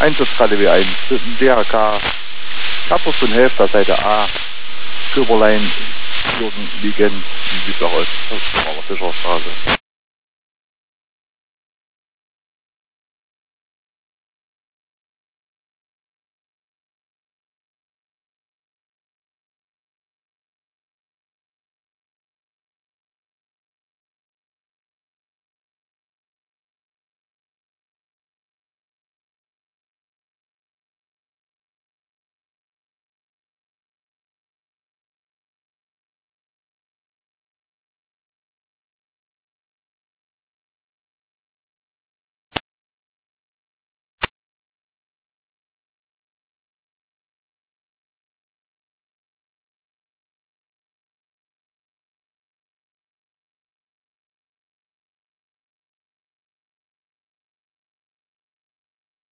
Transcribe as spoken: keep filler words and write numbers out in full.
Einsatz K D W eins, D H K, Kapus und Hälfte, Seite A, Köberlein, Jürgen, Liegen, Südlerholz, Fischerstraße.